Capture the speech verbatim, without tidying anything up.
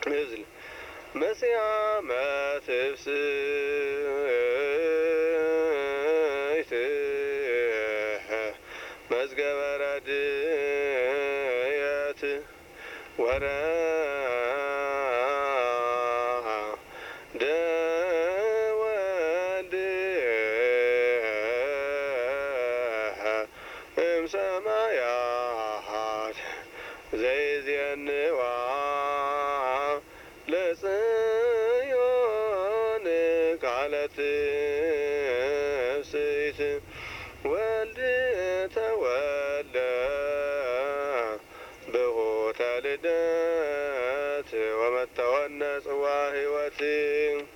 እዝል መስያመ ትፍስሕት መዝገበ ረድኤት ወረደ ወልድ እምሰማያት ዘይዜንዋ ለጽዮን ቃለ ትፍስሕት ወልድ ተወልደ ብሆተ ልደት ወመተወነ ጽዋ ሕይወት